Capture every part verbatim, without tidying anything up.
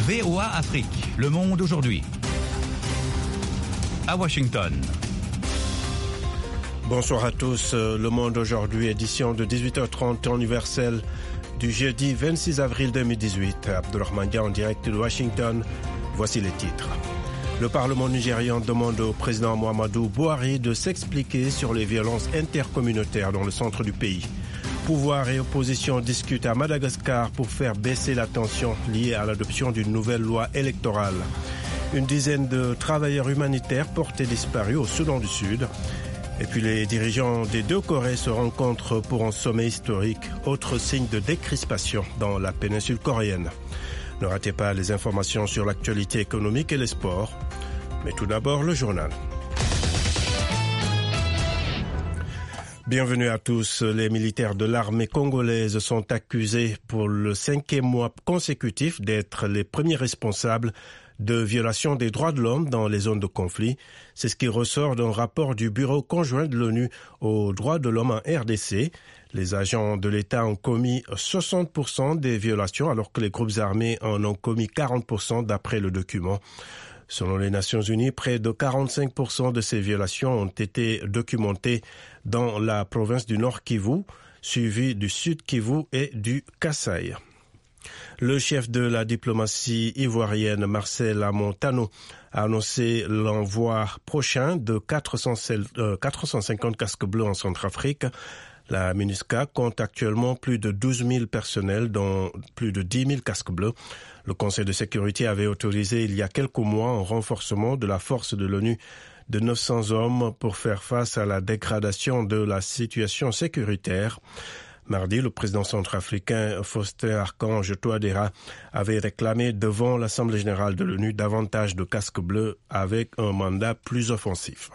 V O A Afrique, Le Monde aujourd'hui. À Washington. Bonsoir à tous. Le Monde aujourd'hui, édition de dix-huit heures trente, temps universel du jeudi vingt-six avril deux mille dix-huit. Abdulrahman Dia en direct de Washington. Voici les titres. Le Parlement nigérian demande au président Muhammadu Buhari de s'expliquer sur les violences intercommunautaires dans le centre du pays. Pouvoir et opposition discutent à Madagascar pour faire baisser la tension liée à l'adoption d'une nouvelle loi électorale. Une dizaine de travailleurs humanitaires portés disparus au Soudan du Sud. Et puis les dirigeants des deux Corées se rencontrent pour un sommet historique, autre signe de décrispation dans la péninsule coréenne. Ne ratez pas les informations sur l'actualité économique et les sports. Mais tout d'abord, le journal. Bienvenue à tous. Les militaires de l'armée congolaise sont accusés pour le cinquième mois consécutif d'être les premiers responsables de violations des droits de l'homme dans les zones de conflit. C'est ce qui ressort d'un rapport du Bureau conjoint de l'ONU aux droits de l'homme en R D C. Les agents de l'État ont commis soixante pour cent des violations alors que les groupes armés en ont commis quarante pour cent d'après le document. Selon les Nations Unies, près de quarante-cinq pour cent de ces violations ont été documentées dans la province du Nord Kivu, suivi du Sud Kivu et du Kasaï. Le chef de la diplomatie ivoirienne, Marcel Amontano, a annoncé l'envoi prochain de quatre cent cinquante casques bleus en Centrafrique. La MINUSCA compte actuellement plus de douze mille personnels, dont plus de dix mille casques bleus. Le Conseil de sécurité avait autorisé il y a quelques mois un renforcement de la force de l'ONU de neuf cents hommes pour faire face à la dégradation de la situation sécuritaire. Mardi, le président centrafricain Faustin Archange Touadéra avait réclamé devant l'Assemblée générale de l'ONU davantage de casques bleus avec un mandat plus offensif.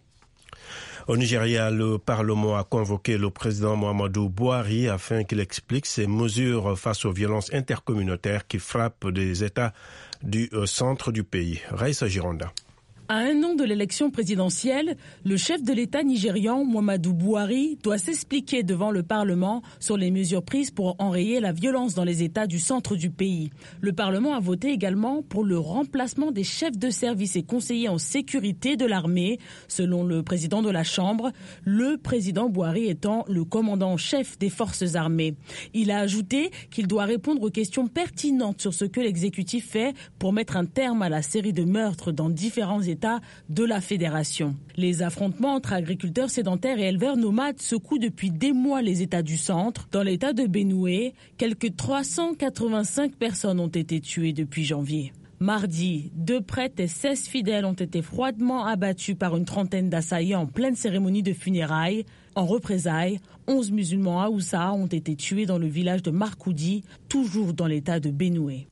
Au Nigeria, le Parlement a convoqué le président Muhammadu Buhari afin qu'il explique ses mesures face aux violences intercommunautaires qui frappent des États du centre du pays. Raïssa Gironda. À un an de l'élection présidentielle, le chef de l'État nigérian, Muhammadu Buhari, doit s'expliquer devant le Parlement sur les mesures prises pour enrayer la violence dans les États du centre du pays. Le Parlement a voté également pour le remplacement des chefs de service et conseillers en sécurité de l'armée, selon le président de la Chambre, le président Buhari étant le commandant en chef des forces armées. Il a ajouté qu'il doit répondre aux questions pertinentes sur ce que l'exécutif fait pour mettre un terme à la série de meurtres dans différents États de la fédération. Les affrontements entre agriculteurs sédentaires et éleveurs nomades secouent depuis des mois les États du centre. Dans l'État de Benue, quelques trois cent quatre-vingt-cinq personnes ont été tuées depuis janvier. Mardi, deux prêtres et seize fidèles ont été froidement abattus par une trentaine d'assaillants en pleine cérémonie de funérailles. En représailles, onze musulmans Haoussa ont été tués dans le village de Markoudi, toujours dans l'État de Benue.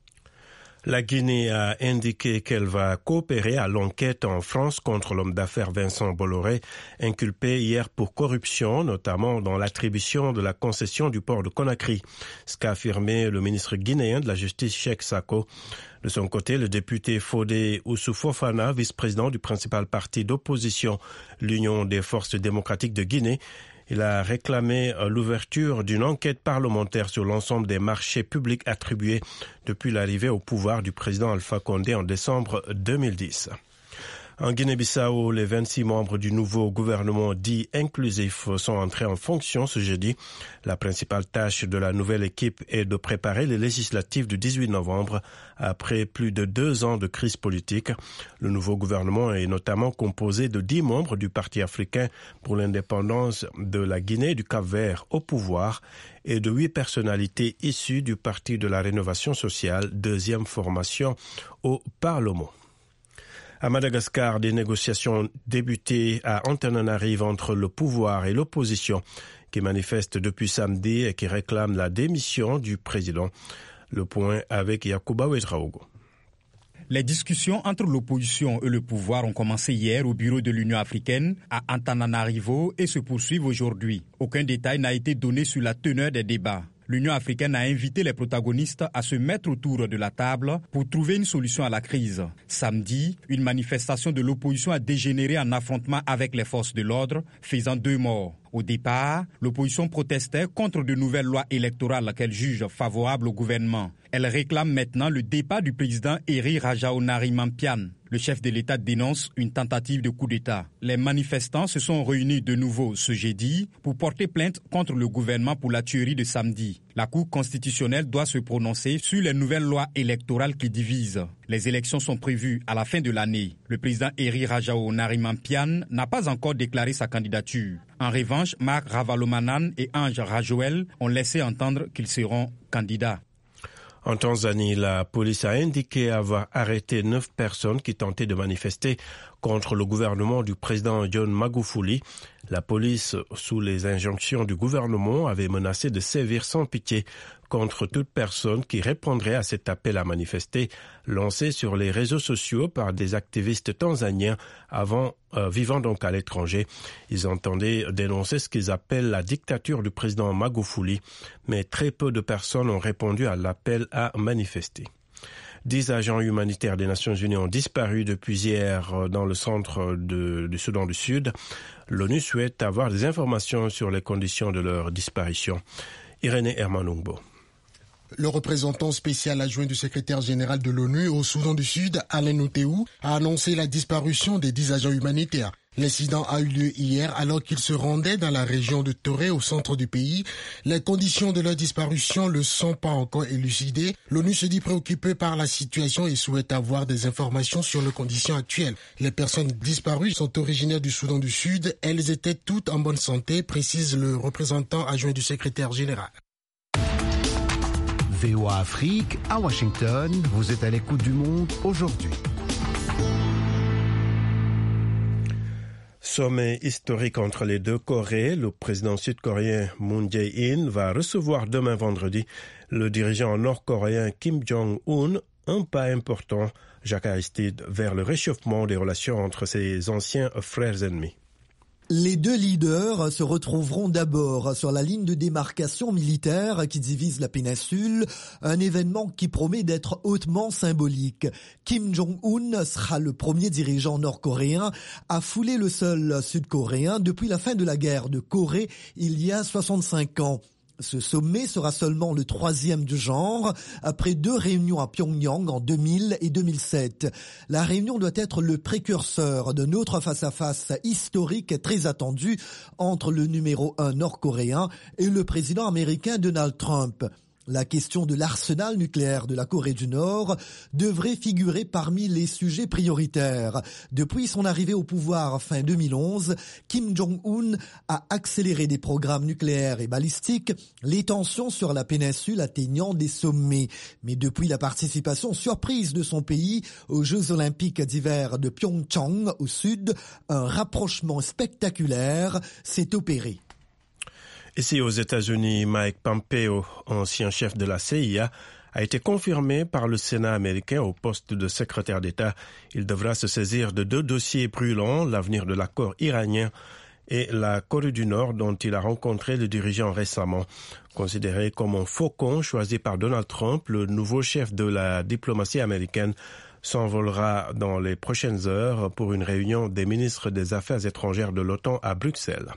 La Guinée a indiqué qu'elle va coopérer à l'enquête en France contre l'homme d'affaires Vincent Bolloré, inculpé hier pour corruption, notamment dans l'attribution de la concession du port de Conakry. Ce qu'a affirmé le ministre guinéen de la Justice, Cheikh Sako. De son côté, le député Fodé Oussou Fofana, vice-président du principal parti d'opposition, l'Union des forces démocratiques de Guinée, il a réclamé l'ouverture d'une enquête parlementaire sur l'ensemble des marchés publics attribués depuis l'arrivée au pouvoir du président Alpha Condé en décembre deux mille dix. En Guinée-Bissau, les vingt-six membres du nouveau gouvernement dit inclusif sont entrés en fonction ce jeudi. La principale tâche de la nouvelle équipe est de préparer les législatives du dix-huit novembre après plus de deux ans de crise politique. Le nouveau gouvernement est notamment composé de dix membres du Parti africain pour l'indépendance de la Guinée et du Cap-Vert au pouvoir et de huit personnalités issues du Parti de la Rénovation sociale, deuxième formation au Parlement. À Madagascar, des négociations débutées à Antananarivo entre le pouvoir et l'opposition qui manifestent depuis samedi et qui réclament la démission du président. Le point avec Yacouba Ouedraogo. Les discussions entre l'opposition et le pouvoir ont commencé hier au bureau de l'Union africaine à Antananarivo et se poursuivent aujourd'hui. Aucun détail n'a été donné sur la teneur des débats. L'Union africaine a invité les protagonistes à se mettre autour de la table pour trouver une solution à la crise. Samedi, une manifestation de l'opposition a dégénéré en affrontement avec les forces de l'ordre, faisant deux morts. Au départ, l'opposition protestait contre de nouvelles lois électorales qu'elle juge favorables au gouvernement. Elle réclame maintenant le départ du président Heri Rajaonarimampian. Le chef de l'État dénonce une tentative de coup d'État. Les manifestants se sont réunis de nouveau ce jeudi pour porter plainte contre le gouvernement pour la tuerie de samedi. La Cour constitutionnelle doit se prononcer sur les nouvelles lois électorales qui divisent. Les élections sont prévues à la fin de l'année. Le président Heri Rajaonarimampian n'a pas encore déclaré sa candidature. En revanche, Marc Ravalomanan et Ange Rajouel ont laissé entendre qu'ils seront candidats. En Tanzanie, la police a indiqué avoir arrêté neuf personnes qui tentaient de manifester contre le gouvernement du président John Magufuli. La police, sous les injonctions du gouvernement, avait menacé de sévir sans pitié contre toute personne qui répondrait à cet appel à manifester lancé sur les réseaux sociaux par des activistes tanzaniens avant, euh, vivant donc à l'étranger. Ils entendaient dénoncer ce qu'ils appellent la dictature du président Magufuli, mais très peu de personnes ont répondu à l'appel à manifester. Dix agents humanitaires des Nations Unies ont disparu depuis hier dans le centre de, du Soudan du Sud. L'ONU souhaite avoir des informations sur les conditions de leur disparition. Irénée Hermanungbo. Le représentant spécial adjoint du secrétaire général de l'ONU au Soudan du Sud, Alain Oteou, a annoncé la disparition des dix agents humanitaires. L'incident a eu lieu hier alors qu'ils se rendaient dans la région de Toré au centre du pays. Les conditions de leur disparition ne sont pas encore élucidées. L'ONU se dit préoccupée par la situation et souhaite avoir des informations sur les conditions actuelles. Les personnes disparues sont originaires du Soudan du Sud. Elles étaient toutes en bonne santé, précise le représentant adjoint du secrétaire général. V O A Afrique, à Washington, vous êtes à l'écoute du monde aujourd'hui. Sommet historique entre les deux Corées. Le président sud-coréen Moon Jae-in va recevoir demain vendredi le dirigeant nord-coréen Kim Jong-un, un pas important, Jacques Aristide, vers le réchauffement des relations entre ses anciens frères ennemis. Les deux leaders se retrouveront d'abord sur la ligne de démarcation militaire qui divise la péninsule, un événement qui promet d'être hautement symbolique. Kim Jong-un sera le premier dirigeant nord-coréen à fouler le sol sud-coréen depuis la fin de la guerre de Corée il y a soixante-cinq ans. Ce sommet sera seulement le troisième du genre, après deux réunions à Pyongyang en deux mille et deux mille sept. La réunion doit être le précurseur d'un autre face-à-face historique très attendu entre le numéro un nord-coréen et le président américain Donald Trump. La question de l'arsenal nucléaire de la Corée du Nord devrait figurer parmi les sujets prioritaires. Depuis son arrivée au pouvoir fin deux mille onze, Kim Jong-un a accéléré des programmes nucléaires et balistiques, les tensions sur la péninsule atteignant des sommets. Mais depuis la participation surprise de son pays aux Jeux olympiques d'hiver de Pyeongchang au sud, un rapprochement spectaculaire s'est opéré. Ici aux États-Unis, Mike Pompeo, ancien chef de la C I A, a été confirmé par le Sénat américain au poste de secrétaire d'État. Il devra se saisir de deux dossiers brûlants, l'avenir de l'accord iranien et la Corée du Nord dont il a rencontré le dirigeant récemment. Considéré comme un faucon choisi par Donald Trump, le nouveau chef de la diplomatie américaine s'envolera dans les prochaines heures pour une réunion des ministres des Affaires étrangères de l'OTAN à Bruxelles.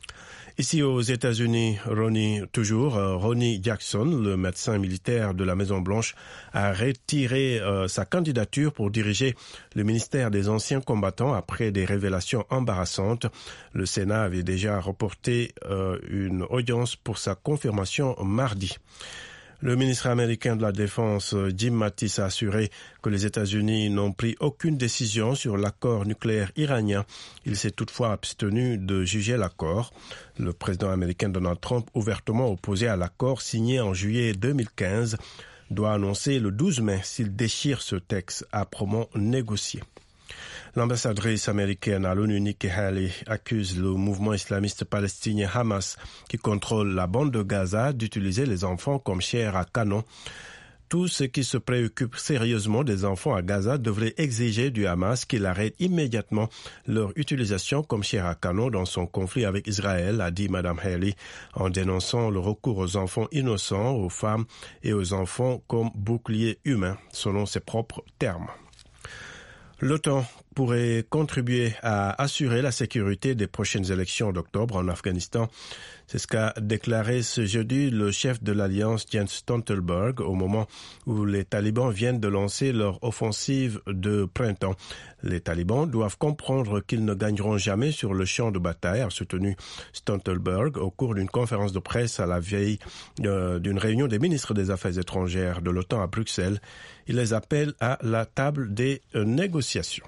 Ici aux États-Unis, Ronnie, toujours, euh, Ronnie Jackson, le médecin militaire de la Maison-Blanche, a retiré euh, sa candidature pour diriger le ministère des anciens combattants après des révélations embarrassantes. Le Sénat avait déjà reporté euh, une audience pour sa confirmation mardi. Le ministre américain de la Défense, Jim Mattis, a assuré que les États-Unis n'ont pris aucune décision sur l'accord nucléaire iranien. Il s'est toutefois abstenu de juger l'accord. Le président américain Donald Trump, ouvertement opposé à l'accord signé en juillet deux mille quinze, doit annoncer le douze mai s'il déchire ce texte âprement négocié. L'ambassadrice américaine à l'ONU, Nikki Haley, accuse le mouvement islamiste palestinien Hamas, qui contrôle la bande de Gaza, d'utiliser les enfants comme chair à canon. Tous ceux qui se préoccupent sérieusement des enfants à Gaza devraient exiger du Hamas qu'il arrête immédiatement leur utilisation comme chair à canon dans son conflit avec Israël, a dit Mme Haley, en dénonçant le recours aux enfants innocents, aux femmes et aux enfants comme boucliers humains, selon ses propres termes. L'OTAN pourrait contribuer à assurer la sécurité des prochaines élections d'octobre en Afghanistan. C'est ce qu'a déclaré ce jeudi le chef de l'Alliance Jens Stoltenberg au moment où les talibans viennent de lancer leur offensive de printemps. Les talibans doivent comprendre qu'ils ne gagneront jamais sur le champ de bataille, a soutenu Stoltenberg au cours d'une conférence de presse à la veille euh, d'une réunion des ministres des Affaires étrangères de l'OTAN à Bruxelles. Il les appelle à la table des euh, négociations.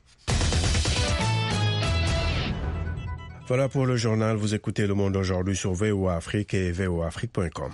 Voilà pour le journal. Vous écoutez Le Monde aujourd'hui sur V O A Afrique et V O A Afrique point com.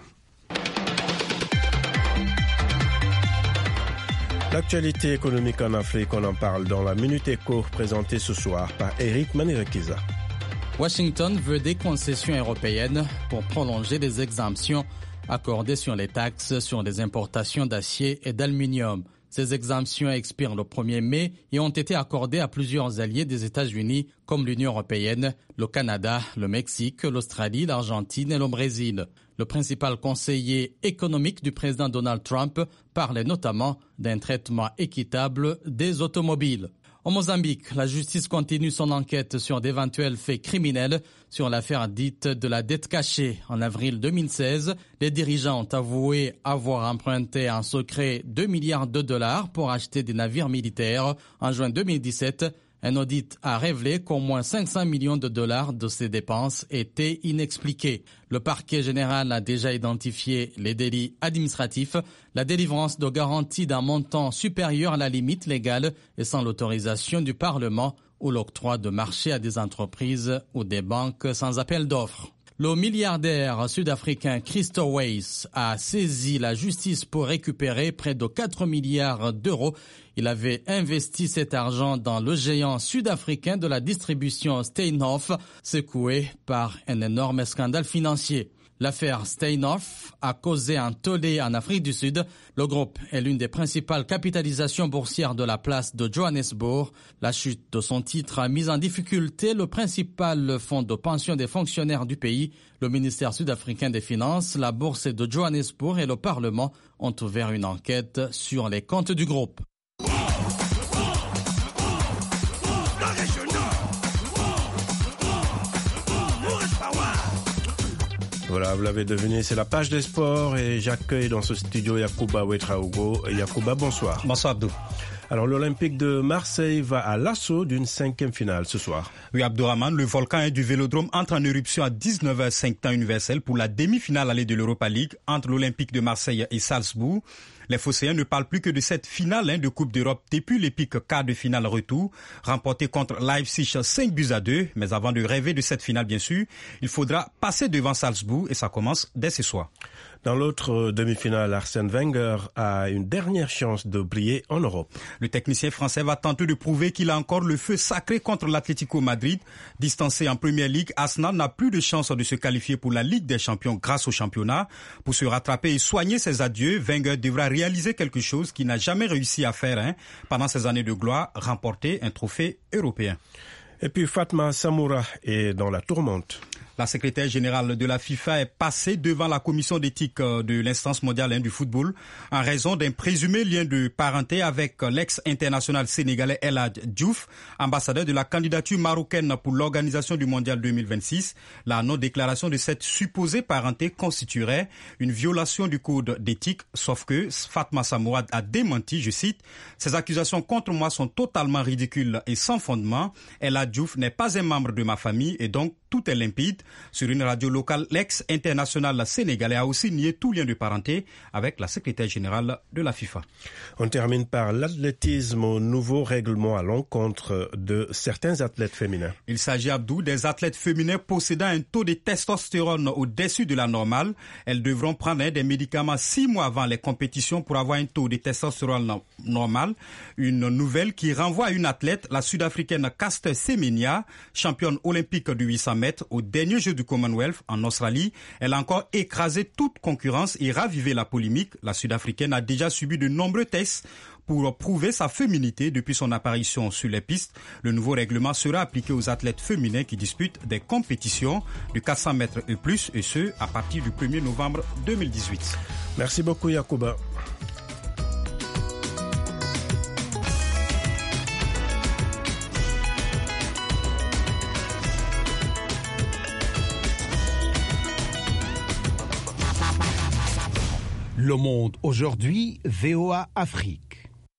L'actualité économique en Afrique, on en parle dans la Minute Éco présentée ce soir par Eric Manirekiza. Washington veut des concessions européennes pour prolonger les exemptions accordées sur les taxes sur les importations d'acier et d'aluminium. Ces exemptions expirent le premier mai et ont été accordées à plusieurs alliés des États-Unis comme l'Union européenne, le Canada, le Mexique, l'Australie, l'Argentine et le Brésil. Le principal conseiller économique du président Donald Trump parlait notamment d'un traitement équitable des automobiles. Au Mozambique, la justice continue son enquête sur d'éventuels faits criminels sur l'affaire dite de la dette cachée. En avril deux mille seize, les dirigeants ont avoué avoir emprunté en secret deux milliards de dollars pour acheter des navires militaires. En juin deux mille dix-sept, un audit a révélé qu'au moins cinq cents millions de dollars de ces dépenses étaient inexpliquées. Le parquet général a déjà identifié les délits administratifs, la délivrance de garanties d'un montant supérieur à la limite légale et sans l'autorisation du Parlement ou l'octroi de marchés à des entreprises ou des banques sans appel d'offres. Le milliardaire sud-africain Christo Weiss a saisi la justice pour récupérer près de quatre milliards d'euros. Il avait investi cet argent dans le géant sud-africain de la distribution Steinhoff, secoué par un énorme scandale financier. L'affaire Steinhoff a causé un tollé en Afrique du Sud. Le groupe est l'une des principales capitalisations boursières de la place de Johannesburg. La chute de son titre a mis en difficulté le principal fonds de pension des fonctionnaires du pays. Le ministère sud-africain des Finances, la bourse de Johannesburg et le Parlement ont ouvert une enquête sur les comptes du groupe. Voilà, vous l'avez deviné, c'est la page des sports et j'accueille dans ce studio Yacouba Ouetraogo. Yacouba, bonsoir. Bonsoir Abdou. Alors l'Olympique de Marseille va à l'assaut d'une cinquième finale ce soir. Oui, Abdourahmane, le volcan du Vélodrome entre en éruption à dix-neuf heures cinq temps universel pour la demi-finale allée de l'Europa League entre l'Olympique de Marseille et Salzbourg. Les Phocéens ne parlent plus que de cette finale hein, de Coupe d'Europe depuis l'épique quart de finale retour, remporté contre Leipzig cinq buts à deux. Mais avant de rêver de cette finale, bien sûr, il faudra passer devant Salzbourg et ça commence dès ce soir. Dans l'autre demi-finale, Arsène Wenger a une dernière chance de briller en Europe. Le technicien français va tenter de prouver qu'il a encore le feu sacré contre l'Atlético Madrid. Distancé en Premier League, Arsenal n'a plus de chance de se qualifier pour la Ligue des Champions grâce au championnat. Pour se rattraper et soigner ses adieux, Wenger devra réaliser quelque chose qu'il n'a jamais réussi à faire hein, pendant ses années de gloire, remporter un trophée européen. Et puis Fatma Samoura est dans la tourmente. La secrétaire générale de la FIFA est passée devant la commission d'éthique de l'instance mondiale du football en raison d'un présumé lien de parenté avec l'ex-international sénégalais El Hadj Diouf, ambassadeur de la candidature marocaine pour l'organisation du mondial deux mille vingt-six. La non-déclaration de cette supposée parenté constituerait une violation du code d'éthique, sauf que Fatma Samoura a démenti, je cite, « Ces accusations contre moi sont totalement ridicules et sans fondement. El Hadj Diouf n'est pas un membre de ma famille et donc tout est limpide. » Sur une radio locale, l'ex-international sénégalais a aussi nié tout lien de parenté avec la secrétaire générale de la FIFA. On termine par l'athlétisme au nouveau règlement à l'encontre de certains athlètes féminins. Il s'agit, Abdou, des athlètes féminins possédant un taux de testostérone au-dessus de la normale. Elles devront prendre des médicaments six mois avant les compétitions pour avoir un taux de testostérone normal. Une nouvelle qui renvoie à une athlète, la sud-africaine Caster Semenya, championne olympique du huit cents mètres au dernier Jeux du Commonwealth en Australie. Elle a encore écrasé toute concurrence et ravivé la polémique. La Sud-Africaine a déjà subi de nombreux tests pour prouver sa féminité depuis son apparition sur les pistes. Le nouveau règlement sera appliqué aux athlètes féminins qui disputent des compétitions de quatre cents mètres et plus, et ce, à partir du premier novembre deux mille dix-huit. Merci beaucoup, Yacouba. Le Monde aujourd'hui, V O A Afrique.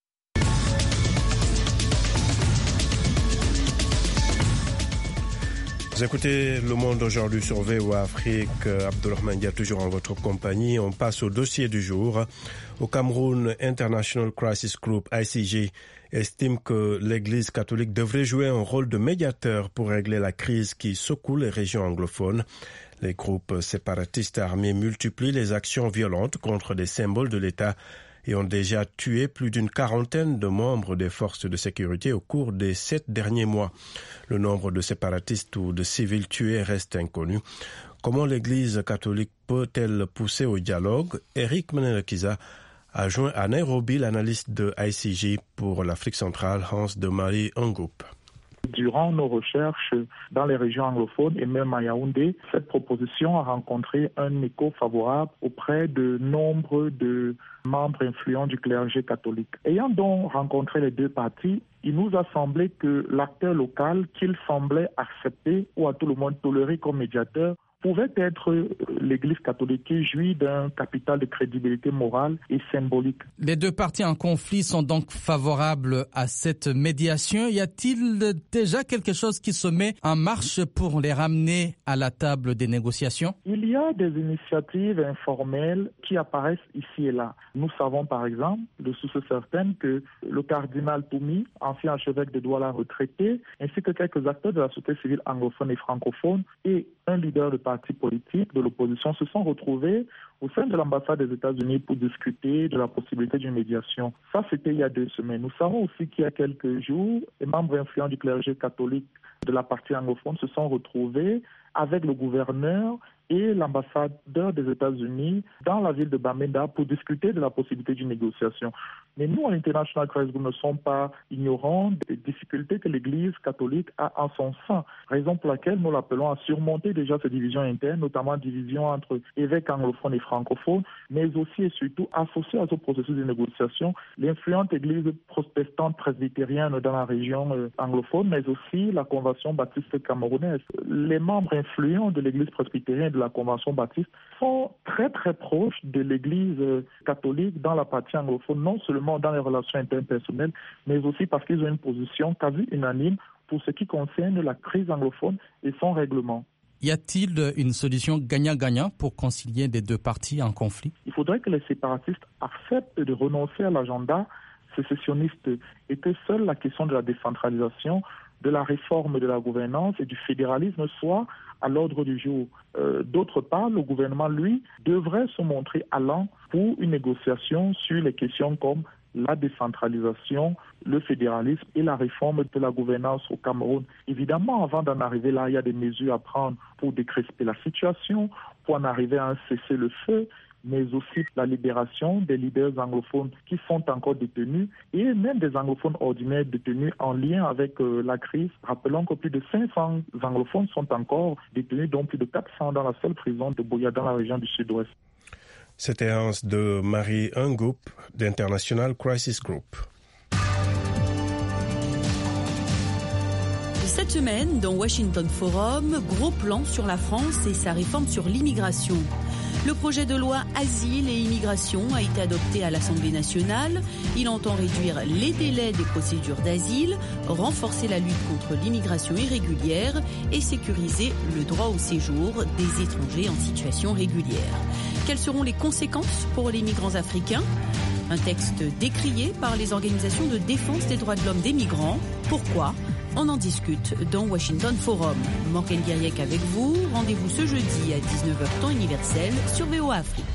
Vous écoutez Le Monde aujourd'hui sur V O A Afrique. Abdelrahman Dia toujours en votre compagnie. On passe au dossier du jour. Au Cameroun, International Crisis Group, I C G, estime que l'Église catholique devrait jouer un rôle de médiateur pour régler la crise qui secoue les régions anglophones. Les groupes séparatistes armés multiplient les actions violentes contre des symboles de l'État et ont déjà tué plus d'une quarantaine de membres des forces de sécurité au cours des sept derniers mois. Le nombre de séparatistes ou de civils tués reste inconnu. Comment l'Église catholique peut-elle pousser au dialogue? Eric Menelekiza a joint à Nairobi l'analyste de I C G pour l'Afrique centrale, Hans de Marie Ngoup. Durant nos recherches dans les régions anglophones et même à Yaoundé, cette proposition a rencontré un écho favorable auprès de nombre de membres influents du clergé catholique. Ayant donc rencontré les deux parties, il nous a semblé que l'acteur local qu'il semblait accepter ou à tout le monde tolérer comme médiateur pouvait être l'Église catholique qui jouit d'un capital de crédibilité morale et symbolique. Les deux parties en conflit sont donc favorables à cette médiation. Y a-t-il déjà quelque chose qui se met en marche pour les ramener à la table des négociations? Il y a des initiatives informelles qui apparaissent ici et là. Nous savons par exemple, de sources certaines, que le cardinal Toumi, ancien archevêque de Douala retraité, ainsi que quelques acteurs de la société civile anglophone et francophone et un leader de parti politique de l'opposition se sont retrouvés au sein de l'ambassade des États-Unis pour discuter de la possibilité d'une médiation. Ça, c'était il y a deux semaines. Nous savons aussi qu'il y a quelques jours, les membres influents du clergé catholique de la partie anglophone se sont retrouvés avec le gouverneur et l'ambassadeur des États-Unis dans la ville de Bamenda pour discuter de la possibilité d'une négociation. Mais nous, à l'International Crisis Group, ne sommes pas ignorants des difficultés que l'Église catholique a en son sein, raison pour laquelle nous l'appelons à surmonter déjà ces divisions internes, notamment divisions entre évêques anglophones et francophones, mais aussi et surtout associer à ce processus de négociation l'influente Église protestante presbytérienne dans la région euh, anglophone, mais aussi la Convention baptiste camerounaise. Les membres influents de l'Église presbytérienne de la Convention baptiste sont très très proches de l'Église catholique dans la partie anglophone, non seulement dans les relations interpersonnelles, mais aussi parce qu'ils ont une position quasi unanime pour ce qui concerne la crise anglophone et son règlement. Y a-t-il une solution gagnant-gagnant pour concilier les deux parties en conflit? Il faudrait que les séparatistes acceptent de renoncer à l'agenda sécessionniste et que seule la question de la décentralisation, de la réforme de la gouvernance et du fédéralisme soit à l'ordre du jour. Euh, d'autre part, le gouvernement, lui, devrait se montrer allant pour une négociation sur les questions comme la décentralisation, le fédéralisme et la réforme de la gouvernance au Cameroun. Évidemment, avant d'en arriver là, il y a des mesures à prendre pour décresper la situation, pour en arriver à un cessez-le-feu, mais aussi la libération des leaders anglophones qui sont encore détenus et même des anglophones ordinaires détenus en lien avec euh, la crise. Rappelons que plus de cinq cents anglophones sont encore détenus, dont plus de quatre cents dans la seule prison de Boya dans la région du sud-ouest. C'était Hans de Marie Ngoup d'International Crisis Group. Cette semaine, dans Washington Forum, gros plan sur la France et sa réforme sur l'immigration. Le projet de loi Asile et Immigration a été adopté à l'Assemblée nationale. Il entend réduire les délais des procédures d'asile, renforcer la lutte contre l'immigration irrégulière et sécuriser le droit au séjour des étrangers en situation régulière. Quelles seront les conséquences pour les migrants africains ? Un texte décrié par les organisations de défense des droits de l'homme des migrants. Pourquoi ? On en discute dans Washington Forum. Morgan Guiriec avec vous. Rendez-vous ce jeudi à dix-neuf heures temps universel sur V O A Afrique.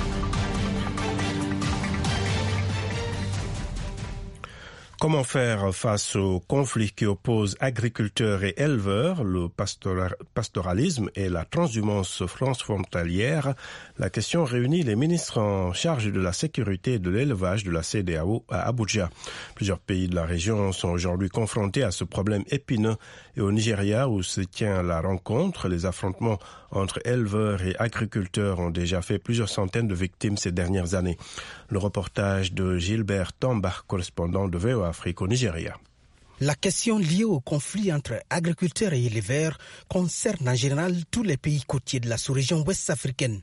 Comment faire face au conflit qui oppose agriculteurs et éleveurs, le pastoralisme et la transhumance transfrontalière? La question réunit les ministres en charge de la sécurité et de l'élevage de la C E D E A O à Abuja. Plusieurs pays de la région sont aujourd'hui confrontés à ce problème épineux. Et au Nigeria, où se tient la rencontre, les affrontements entre éleveurs et agriculteurs ont déjà fait plusieurs centaines de victimes ces dernières années. Le reportage de Gilbert Tamba, correspondant de V O A Afrique au Nigeria. La question liée au conflit entre agriculteurs et éleveurs concerne en général tous les pays côtiers de la sous-région ouest africaine.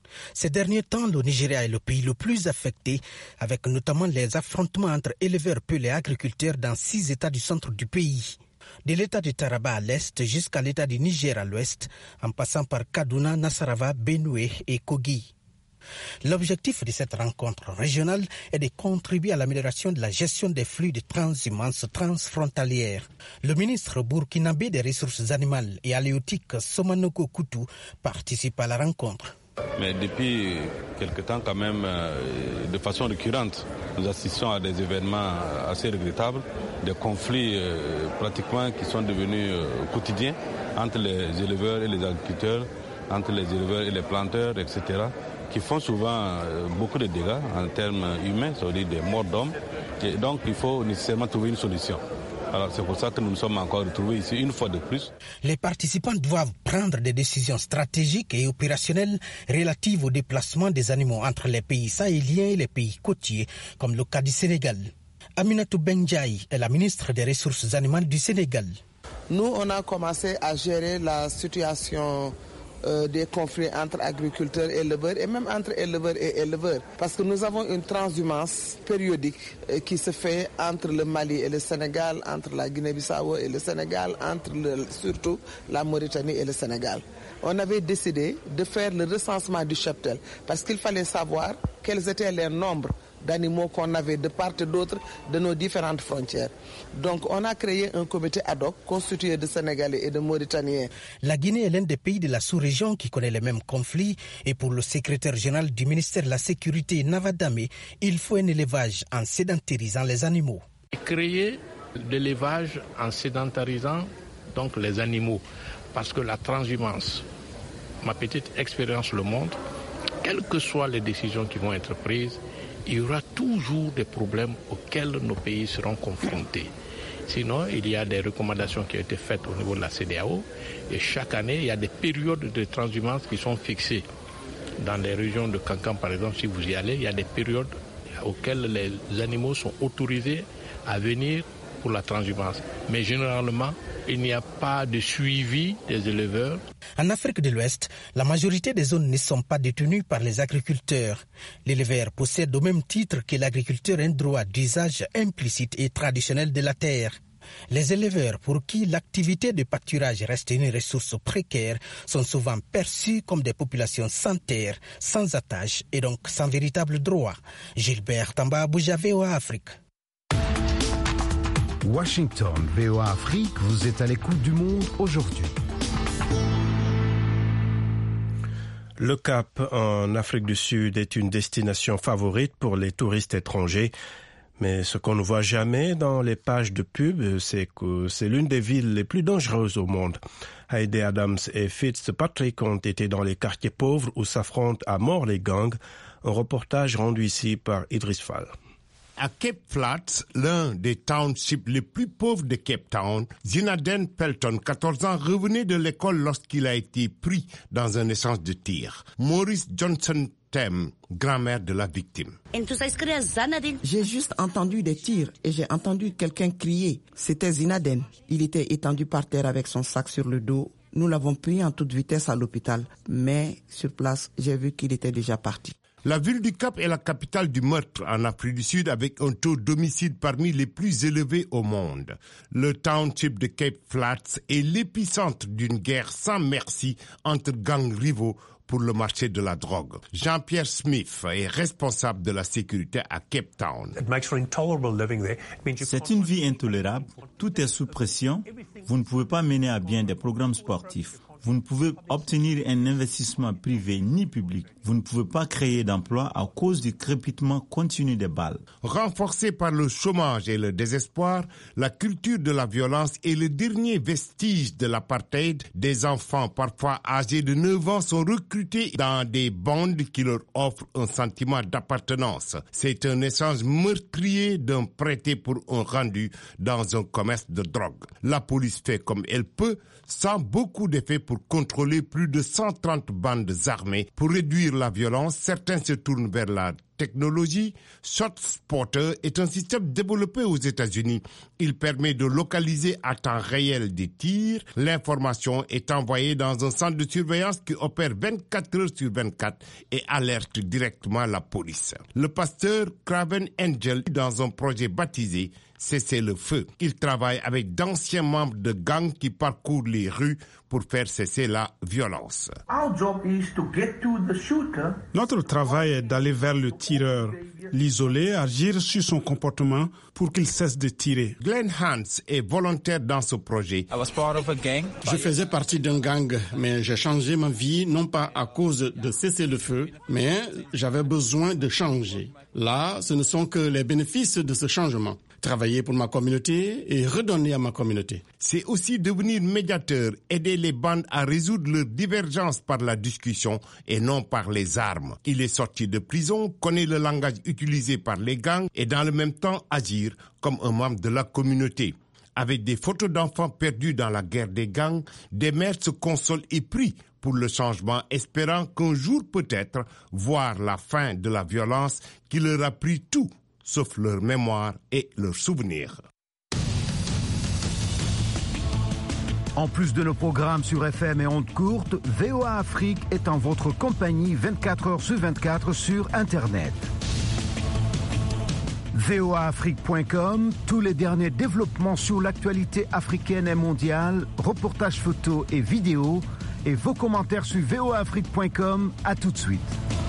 Ces derniers temps, le Nigeria est le pays le plus affecté, avec notamment les affrontements entre éleveurs peuls et agriculteurs dans six États du centre du pays. De l'État de Taraba à l'est jusqu'à l'État du Niger à l'ouest, en passant par Kaduna, Nasarawa, Benue et Kogi. L'objectif de cette rencontre régionale est de contribuer à l'amélioration de la gestion des flux de transhumance transfrontalière. Le ministre burkinabé des Ressources animales et halieutiques Somanoko Koutou participe à la rencontre. Mais depuis quelque temps quand même, de façon récurrente, nous assistons à des événements assez regrettables, des conflits pratiquement qui sont devenus quotidiens entre les éleveurs et les agriculteurs, entre les éleveurs et les planteurs, et cetera, qui font souvent beaucoup de dégâts en termes humains, c'est-à-dire des morts d'hommes. Et donc il faut nécessairement trouver une solution. Alors c'est pour ça que nous nous sommes encore retrouvés ici une fois de plus. Les participants doivent prendre des décisions stratégiques et opérationnelles relatives au déplacement des animaux entre les pays sahéliens et les pays côtiers, comme le cas du Sénégal. Aminatou Benjaï est la ministre des Ressources animales du Sénégal. Nous, on a commencé à gérer la situation Euh, des conflits entre agriculteurs et éleveurs et même entre éleveurs et éleveurs. Parce que nous avons une transhumance périodique euh, qui se fait entre le Mali et le Sénégal, entre la Guinée-Bissau et le Sénégal, entre le, surtout la Mauritanie et le Sénégal. On avait décidé de faire le recensement du cheptel parce qu'il fallait savoir quels étaient les nombres d'animaux qu'on avait de part et d'autre de nos différentes frontières. Donc on a créé un comité ad hoc constitué de Sénégalais et de Mauritaniens. La Guinée est l'un des pays de la sous-région qui connaît les mêmes conflits et pour le secrétaire général du ministère de la Sécurité, Navadame, il faut un élevage en sédentarisant les animaux. Créer de l'élevage en sédentarisant donc les animaux parce que la transhumance, ma petite expérience le montre, quelles que soient les décisions qui vont être prises, il y aura toujours des problèmes auxquels nos pays seront confrontés. Sinon, il y a des recommandations qui ont été faites au niveau de la C E D E A O et chaque année, il y a des périodes de transhumance qui sont fixées. Dans les régions de Kankan, par exemple, si vous y allez, il y a des périodes auxquelles les animaux sont autorisés à venir pour la transhumance. Mais généralement, il n'y a pas de suivi des éleveurs. En Afrique de l'Ouest, la majorité des zones ne sont pas détenues par les agriculteurs. L'éleveur possède au même titre que l'agriculteur un droit d'usage implicite et traditionnel de la terre. Les éleveurs pour qui l'activité de pâturage reste une ressource précaire sont souvent perçus comme des populations sans terre, sans attache et donc sans véritable droit. Gilbert Tamba, Abuja, V O A Afrique. Washington, V O A Afrique, vous êtes à l'écoute du monde aujourd'hui. Le Cap en Afrique du Sud est une destination favorite pour les touristes étrangers. Mais ce qu'on ne voit jamais dans les pages de pub, c'est que c'est l'une des villes les plus dangereuses au monde. Heide Adams et Fitzpatrick ont été dans les quartiers pauvres où s'affrontent à mort les gangs. Un reportage rendu ici par Idriss Fall. À Cape Flats, l'un des townships les plus pauvres de Cape Town, Zinaden Pelton, quatorze ans, revenait de l'école lorsqu'il a été pris dans un échange de tirs. Maurice Johnson Tem, grand-mère de la victime. J'ai juste entendu des tirs et j'ai entendu quelqu'un crier. C'était Zinaden. Il était étendu par terre avec son sac sur le dos. Nous l'avons pris en toute vitesse à l'hôpital, mais sur place, j'ai vu qu'il était déjà parti. La ville du Cap est la capitale du meurtre en Afrique du Sud avec un taux d'homicide parmi les plus élevés au monde. Le township de Cape Flats est l'épicentre d'une guerre sans merci entre gangs rivaux pour le marché de la drogue. Jean-Pierre Smith est responsable de la sécurité à Cape Town. C'est une vie intolérable. Tout est sous pression. Vous ne pouvez pas mener à bien des programmes sportifs. Vous ne pouvez obtenir un investissement privé ni public. Vous ne pouvez pas créer d'emplois à cause du crépitement continu des balles. Renforcée par le chômage et le désespoir, la culture de la violence est le dernier vestige de l'apartheid. Des enfants, parfois âgés de neuf ans, sont recrutés dans des bandes qui leur offrent un sentiment d'appartenance. C'est un échange meurtrier d'un prêté pour un rendu dans un commerce de drogue. La police fait comme elle peut, sans beaucoup d'effets pour contrôler plus de cent trente bandes armées. Pour réduire la violence, certains se tournent vers la technologie, ShotSpotter est un système développé aux États-Unis. Il permet de localiser à temps réel des tirs. L'information est envoyée dans un centre de surveillance qui opère vingt-quatre heures sur vingt-quatre et alerte directement la police. Le pasteur Craven Angel, dans un projet baptisé Cesser le feu. Il travaille avec d'anciens membres de gangs qui parcourent les rues pour faire cesser la violence. Notre travail est d'aller vers le tireur, l'isoler, agir sur son comportement pour qu'il cesse de tirer. Glenn Hans est volontaire dans ce projet. Je faisais partie d'un gang, mais j'ai changé ma vie, non pas à cause de cesser le feu, mais j'avais besoin de changer. Là, ce ne sont que les bénéfices de ce changement. Travailler pour ma communauté et redonner à ma communauté. C'est aussi devenir médiateur, aider les bandes à résoudre leurs divergences par la discussion et non par les armes. Il est sorti de prison, connaît le langage utilisé par les gangs et dans le même temps agir comme un membre de la communauté. Avec des photos d'enfants perdus dans la guerre des gangs, des mères se consolent et prient pour le changement, espérant qu'un jour peut-être voir la fin de la violence qui leur a pris tout, sauf leur mémoire et leurs souvenirs. En plus de nos programmes sur F M et ondes courtes, V O A Afrique est en votre compagnie vingt-quatre heures sur vingt-quatre sur Internet. V O A Afrique point com, tous les derniers développements sur l'actualité africaine et mondiale, reportages photos et vidéos, et vos commentaires sur V O A Afrique point com. À tout de suite.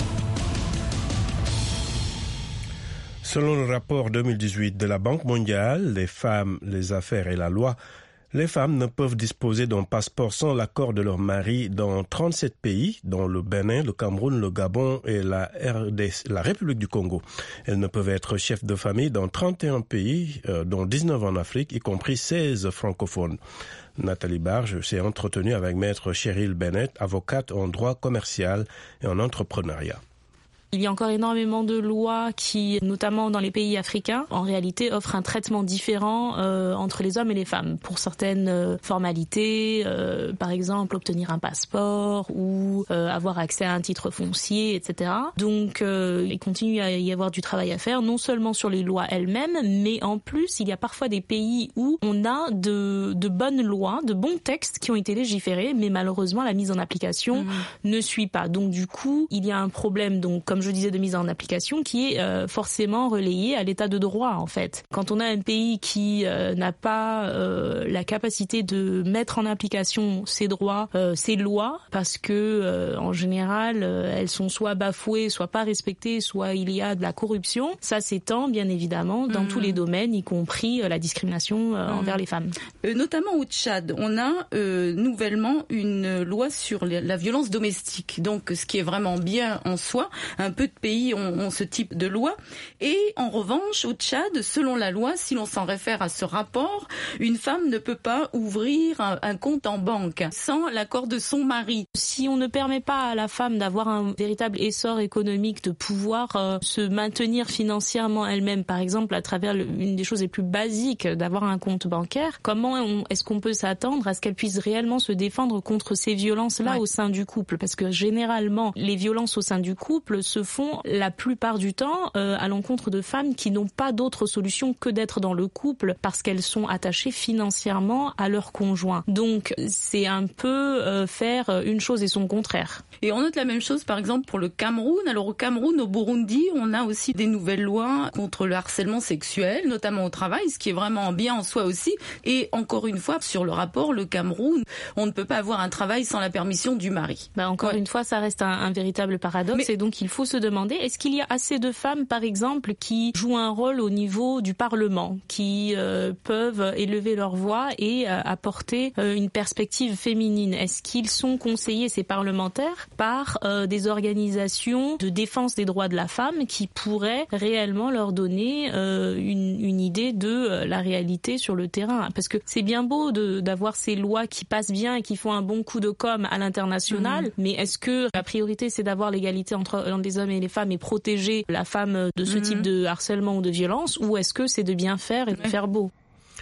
Selon le rapport deux mille dix-huit de la Banque mondiale, les femmes, les affaires et la loi, les femmes ne peuvent disposer d'un passeport sans l'accord de leur mari dans trente-sept pays, dont le Bénin, le Cameroun, le Gabon et la, R D C, la République du Congo. Elles ne peuvent être chefs de famille dans trente et un pays, euh, dont dix-neuf en Afrique, y compris seize francophones. Nathalie Barge s'est entretenue avec maître Cheryl Bennett, avocate en droit commercial et en entrepreneuriat. Il y a encore énormément de lois qui, notamment dans les pays africains, en réalité offrent un traitement différent euh, entre les hommes et les femmes. Pour certaines euh, formalités, euh, par exemple obtenir un passeport ou euh, avoir accès à un titre foncier, et cetera. Donc euh, il continue à y avoir du travail à faire, non seulement sur les lois elles-mêmes, mais en plus il y a parfois des pays où on a de, de bonnes lois, de bons textes qui ont été légiférés, mais malheureusement la mise en application mmh. ne suit pas. Donc du coup, il y a un problème, donc comme je disais, de mise en application qui est euh, forcément relayé à l'état de droit en fait. Quand on a un pays qui euh, n'a pas euh, la capacité de mettre en application ses droits, euh, ses lois, parce que euh, en général euh, elles sont soit bafouées, soit pas respectées, soit il y a de la corruption, ça s'étend bien évidemment dans mmh. tous les domaines, y compris euh, la discrimination euh, mmh. envers les femmes. Euh, notamment au Tchad, on a euh, nouvellement une loi sur la violence domestique. Donc ce qui est vraiment bien en soi. Un peu de pays ont, ont ce type de loi. Et en revanche, au Tchad, selon la loi, si l'on s'en réfère à ce rapport, une femme ne peut pas ouvrir un, un compte en banque sans l'accord de son mari. Si on ne permet pas à la femme d'avoir un véritable essor économique, de pouvoir euh, se maintenir financièrement elle-même, par exemple à travers le, une des choses les plus basiques, d'avoir un compte bancaire, comment on, est-ce qu'on peut s'attendre à ce qu'elle puisse réellement se défendre contre ces violences-là ouais. au sein du couple? Parce que généralement, les violences au sein du couple se font la plupart du temps euh, à l'encontre de femmes qui n'ont pas d'autre solution que d'être dans le couple parce qu'elles sont attachées financièrement à leur conjoint. Donc c'est un peu euh, faire une chose et son contraire. Et on note la même chose par exemple pour le Cameroun. Alors au Cameroun, au Burundi, on a aussi des nouvelles lois contre le harcèlement sexuel, notamment au travail, ce qui est vraiment bien en soi aussi. Et encore une fois, sur le rapport, le Cameroun, on ne peut pas avoir un travail sans la permission du mari. Bah encore ouais. une fois, ça reste un, un véritable paradoxe. Mais... et donc il faut se demander, est-ce qu'il y a assez de femmes, par exemple, qui jouent un rôle au niveau du Parlement, qui euh, peuvent élever leur voix et euh, apporter euh, une perspective féminine? Est-ce qu'ils sont conseillés, ces parlementaires, par euh, des organisations de défense des droits de la femme qui pourraient réellement leur donner euh, une, une idée de euh, la réalité sur le terrain? Parce que c'est bien beau de, d'avoir ces lois qui passent bien et qui font un bon coup de com' à l'international, mmh. mais est-ce que la priorité c'est d'avoir l'égalité entre, entre les hommes et les femmes et protéger la femme de ce mmh. type de harcèlement ou de violence, ou est-ce que c'est de bien faire et de faire beau?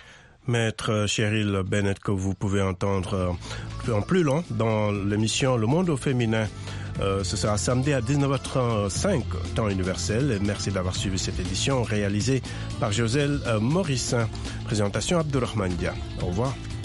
Maître Cheryl Bennett, que vous pouvez entendre en plus long dans l'émission Le Monde au féminin Euh, ce sera samedi à dix-neuf heures trente-cinq, temps universel. Merci d'avoir suivi cette édition réalisée par Joselle euh, Morissin. Présentation Abdurrahman Dia. Au revoir.